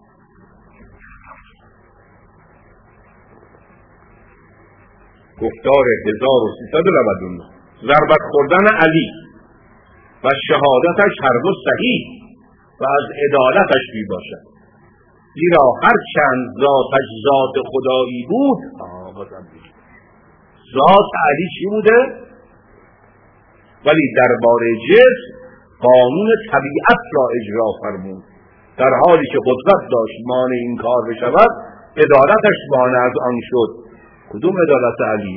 گفتار هزار و سیصد و نود و نه. ضربت خوردن علی و شهادتش هر دو صحیح و از عدالتش می باشد، زیرا هر چند ذاتش ذات خدایی بود. آه بازم بگید ذات علی چی بوده؟ ولی درباره جسم قانون طبیعت را اجرا فرمود، در حالی که قدرت داشت مانع این کار بشود، عدالتش مانع از آن شد. کدوم عدالت علی؟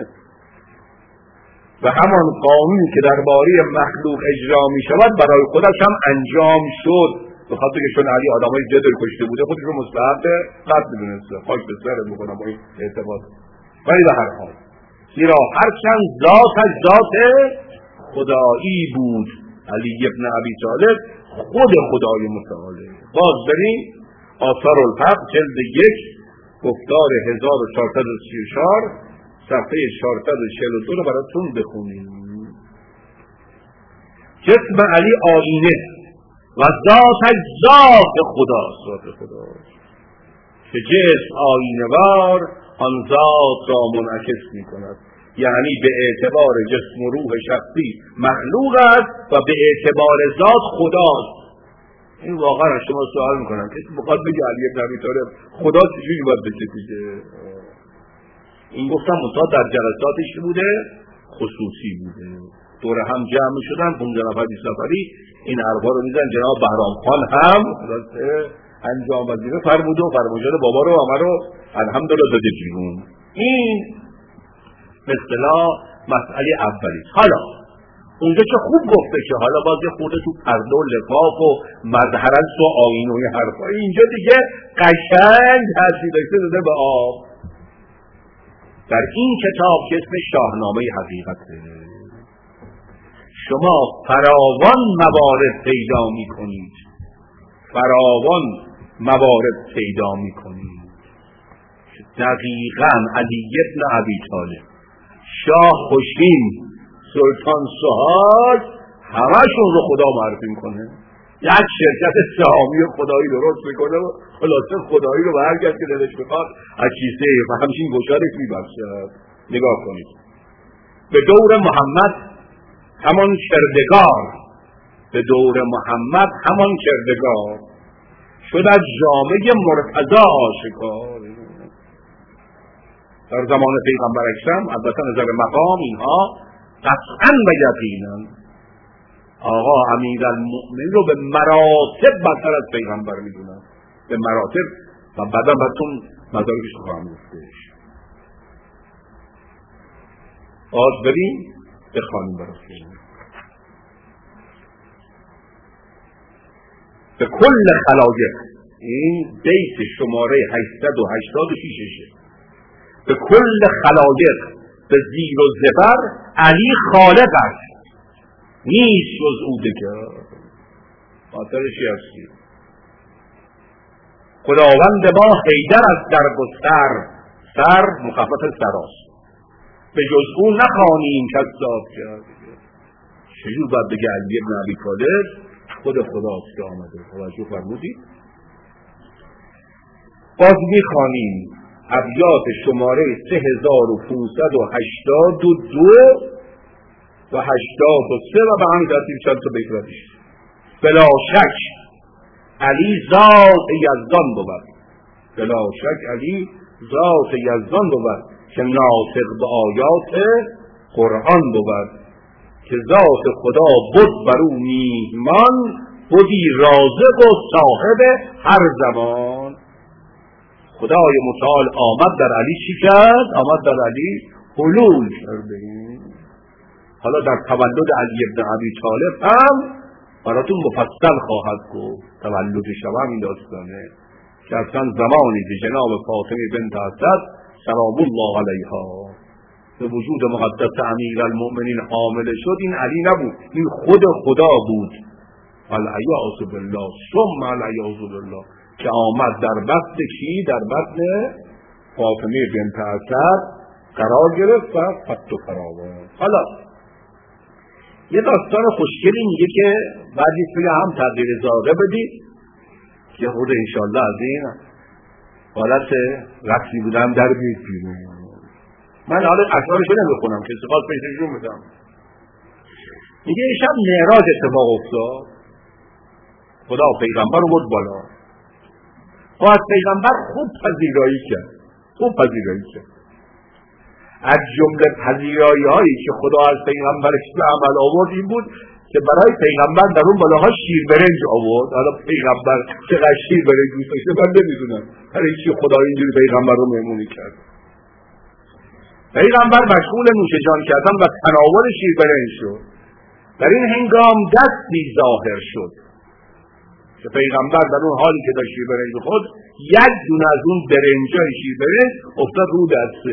و همان قانونی که درباره مخلوق اجرا می شود برای خودش هم انجام شد، به خاطر که چون علی آدمای جدل کشته بوده خودش رو مستحق قتل دونسته، خاک به سرت میکنم با این اعتقاد. ولی به هر حال زیرا هرچند ذاتش ذات خدایی بود، علی ابن ابی طالب خود خدای متعاله. باز بریم آثار الحق جلد یک گفتار هزار و چهارصد و سی و چهار صفحه چهارصد و چهل و دو رو براتون بخونیم. جسم علی آینه و ذاتش ذات خداست، ذات خداست که جسم آینه وار آن ذات را منعکس می کند، یعنی به اعتبار جسم و روح شخصی مخلوق است و به اعتبار ذات خداست. این واقعا شما سوال میکنم کسی بخواد بگه علی ابن ابی طالب خدا چجوری باید بشه دیگه؟ این گفتم منتها در جلساتش بوده، خصوصی بوده، دور هم جمع شدن پونزده نفر بیست نفری این حرفا رو میزن. جناب بهرام خان هم انجام وظیفه فرموده و فرمایشات بابا رو همه رو الحمدلله داده بیرون. این به اصطلاح مسئله اولی. حالا اونجا که خوب گفته که حالا باز یه خورده تو پرده و لفاف و مظهرت و آیین و یه حرفایی، اینجا دیگه قشنگ ترسیدشته داده به آب. در این کتاب که اسم شاهنامه حقیقته شما فراوان موارد پیدا می کنید، فراوان موارد پیدا می کنید. دقیقاً علی ابن ابی طالب، شاه خشین، سلطان سهاج همشون رو خدا معرفی میکنه. یک شرکت سهامی خدایی درست میکنه و خلاصه خدایی رو برگرد که دلش بخواد از کیسه و همچین گشارش میبخشد. نگاه کنید به دور محمد همان کردگار، به دور محمد همان کردگار شد از جامعه مرتضی آشکار. در زمان پیغمبر اکرم البته نظر مقام اینها قطعا و یقینا آقا امیرالمؤمنین رو به مراتب برتر از پیغمبر میدونن، به مراتب، و بعدا براتون مدارکش رو خواهم گفتش. آج بریم بخوانیم براتون. به کل خلایق، این بیت شماره هشتصد و هشتاد و شش، به کل خلایق به زیر و زبر علی خالق است، نیست جز او دگر. خاطرش هستی خداوند ما حیدر از در گستر، سر مخفف سراست، به جز او نخوانیم کس ذات کرد. چجور باید بگه علی ابن ابی طالب خود خداست که آمده؟ توجه فرمودید؟ باز میخوانیم ابیات شماره سه هزار و پانصد و هشتاد و دو و هشتاد و سه و به همین ترتیب چند تا بیت ردیش. بلا شک علی ذات یزدان بود، بلا شک علی ذات یزدان بود که ناطق به آیات قرآن بود، که ذات خدا بود بر او میهمان، بودی رازق و صاحب هر زمان. خدای متعال آمد در علی چی کرد؟ آمد در علی حلول کرده. حالا در تولد علی ابن ابی طالب هم براتون مفصل خواهد گفت. تولد شما این داستانه که اصلا زمانی که جناب فاطمه بنت اسد سلام الله علیها به وجود مقدس امیرالمؤمنین حامله شد، این علی نبود، این خود خدا بود. العیاذ بالله ثم العیاذ بالله، که آمد در بطن کی؟ در بطن فاطمه بنت اسد قرار گرفت و فت و فراوان. حالا یه داستان خوشگلی میگه که بعدی توی هم تغییر زاده بدید که خود انشالله از این حالت رقصی بودم در بیت بیرون. من حالا اشعارشو نمیخونم که سقاط پیششون میدم. میگه این شب معراج اتفاق افتاد، خدا پیغمبر رو برد بالا و از پیغمبر خوب پذیرایی کرد، خوب پذیرایی کرد. از جمله پذیرایی هایی که خدا از پیغمبرش به عمل آورد این بود که برای پیغمبر در اون بالاها شیر برنج آورد. حالا پیغمبر چقدر شیر برنج دوست داشته من نمیدونم، هر چی خدا اینجوری پیغمبر رو مهمونی کرد. پیغمبر مشغول نوش جان کردن و تناول شیر برنج شد. در این هنگام دستی ظاهر شد که پیغمبر در اون حالی که داشت شیر برنج خود، یک دونه از اون برنجای شیر برنج افتاد رو دسته،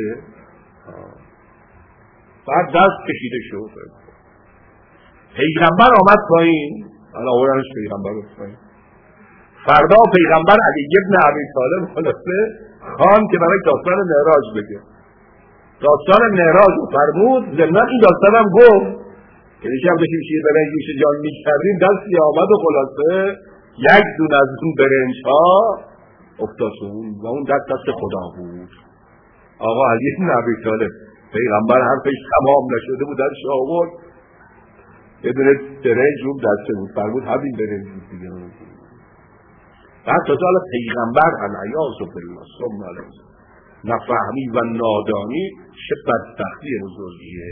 بعد دست کشیده شد. پیغمبر آمد پایین، حالا آورانش پیغمبر رو پایین. فردا پیغمبر علی ابن ابی طالب خلاصه خان که برای داستان معراج بگه. داستان معراج رو فرمود، ضمن این داستان هم گفت که دیگه هم داشتیم شیر برنج نوش جان می‌کردیم، دستی آمد و خلاصه یک دونه از اون برنج ها افتاد اون و اون دست دست خدا بود. آقا علی ابن ابی طالب پیغمبر حرفش تمام نشده بود، درش آورد یه دونه برنج رو دسته بود، فرمود همین برنج بود دیگه. بعد تا حالا پیغمبر العیاذ بالله ثم علیه نفهمی و نادانی چه بدبختی بزرگیه.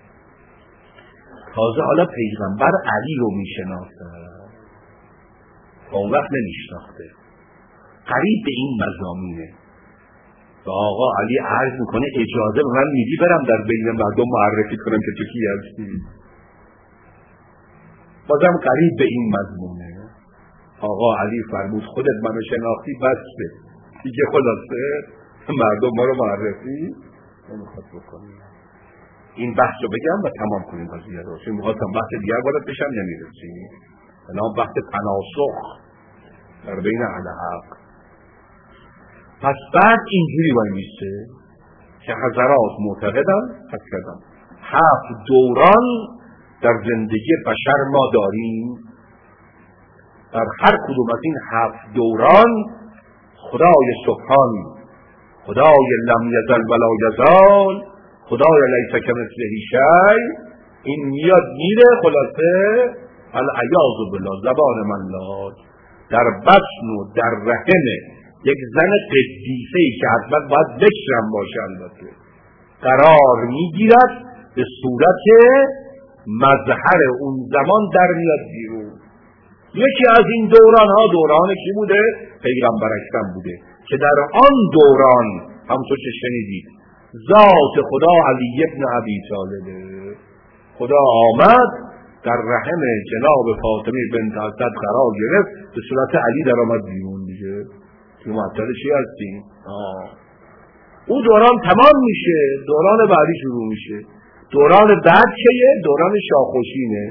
تازه حالا پیغمبر علی رو میشناسه، تا اون وقت نمیشناخته، قریب به این مضامینه. و آقا علی عرض میکنه اجازه به من میدی برم در بین مردم معرفی کنم که تو کی هستی؟ بازم قریب به این مضمونه. آقا علی فرمود خودت منو شناختی بسته دیگه، خلاصه مردم ما رو معرفی نمیخواد بکنی. این بحث رو بگم و تمام کنیم قضیه رو، چون میخواستم بحث دیگر وارد بشم نمیرسیم. الان بحث تناسخ در بین اهل حق. پس بعد اینجوری باید میشه که حضرات معتقدن پس کردن هفت دوران در زندگی بشر ما داریم. در هر کدوم از این هفت دوران خدای سبحان، خدای لم یزل ولا یزال، خدای لیس کمثله شیء، این میاد میره. خلاصه العیاذ بالله زبان من لاج در بطن و در رحم یک زن قدیسه‌ای که حتما باید بکرم باشه البته قرار میگیرد، به صورت مظهر اون زمان در میاد بیرون. یکی از این دوران ها دوران کی بوده؟ پیغمبر اکرم بوده که در آن دوران همونطور که شنیدید ذات خدا علی ابن ابی طالب، خدا آمد در رحم جناب فاطمه بنت اسد قرار گرفت، به صورت علی در آمد بیرون دیگه. تو معطل چی هستیم؟ اون دوران تمام میشه، دوران بعدی شروع میشه. دوران بعد چیه؟ دوران شاخوشینه.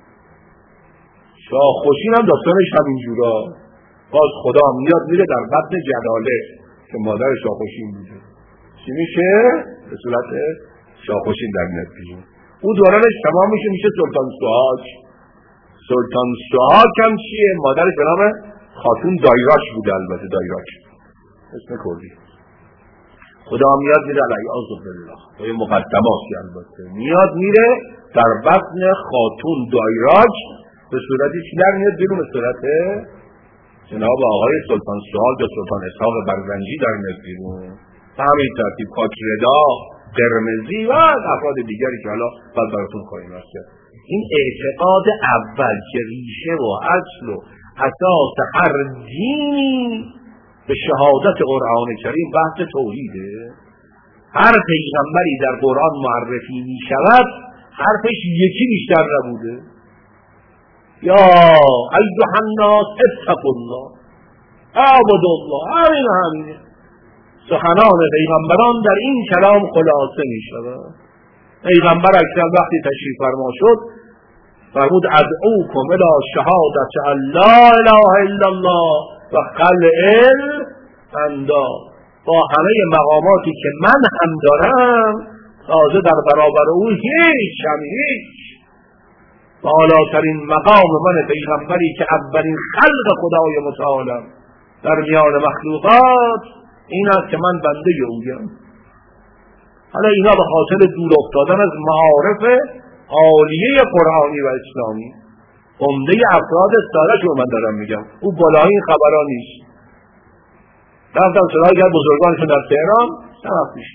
شاخوشین هم داستانش همینجورا، باز خدا میاد میره در بطن جلاله که مادر شاخوشین بوده، چی میشه؟ به صورت شاخوشین در میاد بیرون. اون دورانش تمام میشه، میشه سلطان سوهاج. سلطان سوهاج هم چیه؟ مادرش به نام خاتون دایراش بوده، البته دایراش اسم کردی. خدا میاد میره علیاذ بالله با یه مقدماتی البته میاد میره در بطن خاتون دایراج، به صورتی چی در میاد بیرون؟ به صورت جناب آقای سلطان سوهاج یا سلطان اسحاق برزنجی در میاد بیرون. به همین ترتیب کاکردا، قرمزی و افراد دیگری که حالا بعد براتون خواهیم عرض کرد. این اعتقاد اول که ریشه و اصل و اساس هر دینی به شهادت قرآن کریم بحث توحیده. هر پیغمبری در قرآن معرفی می شود حرفش یکی بیشتر نبوده. یا ایها الناس اتقوا الله اعبدوا الله، همین همینه. سخنان پیغمبران در این کلام خلاصه می شود. پیغمبر اکرم وقتی تشریف فرما شد فرمود ادعوکم الی شهادت ان لا اله الا الله و قلع الانداد. با همه مقاماتی که من هم دارم تازه در برابر او هیچ هم هیچ. بالاترین مقام من پیغمبری که اولین خلق خدای متعالم در میان مخلوقات این است که من بنده اویم. حالا اینا به خاطر دور افتادن از معارف عالیه قرآنی و اسلامی، عمده افراد ساده که من دارم میگم، او بالای این خبرها نیست. رفتم سراغ کرد بزرگانشون در تهران نرفت میشه.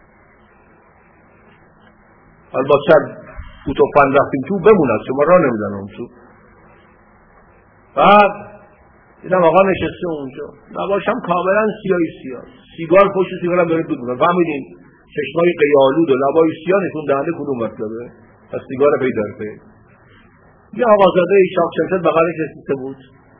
البته فوت و فن رفتیم تو بموند شما را نمیدنم تو. بعد دیدم آقا نشسته اونجا، نباشم کاملا سیاهی سیاه، سیگار پشت سیگارم داره دود میکنه. فهمیدین چشمای قیالود و لبای سیاه نشون دهنده کدوم مطلبه؟ از سیگار پی در پی. یه آقازاده شاخ شمشد بغلش نشسته بود.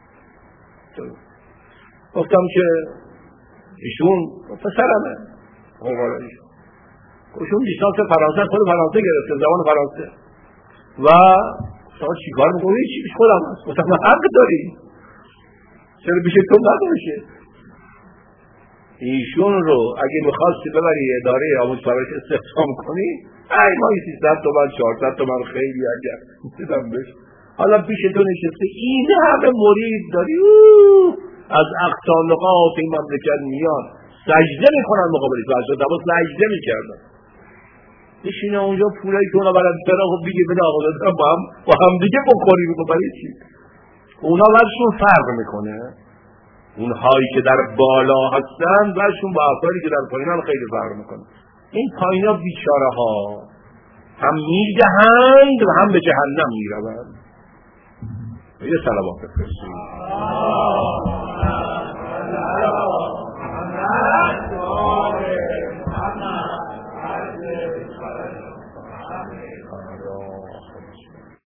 گفتم که ایشون پسرمه، آقا ایشون ایشون لیسانس فرانسه خود فرانسه گرفته، زبان فرانسه. و شما چیکار میکنی؟ چی پیش خودم هست؟ گفتم حق داری، چرا پیش تو نداشه؟ ایشون رو اگه میخواستی ببری اداره آموزش پرورش استخدام کنی ای مایی سیصد تومن چهارصد تومن خیلی اگر دیدم بهش. حالا پیش تو نشسته این همه مرید داری، اوه از اقصا نقاط این مملکت میان سجده میکنن مقابل تو، حضرت عباس سجده میکردن. بشینه اونجا پولایی که اونا برای برای خب دیگه بده آقا دادن با هم با هم دیگه بخوریم. برای چی؟ اونا برشون فرق میکنه. اونهایی که در بالا هستن برشون با افرادی که در پایین خیلی فرق میکنه. این پایین ها بیچاره ها هم میدهند و هم به جهنم میروند. یه صلوات بفرستید.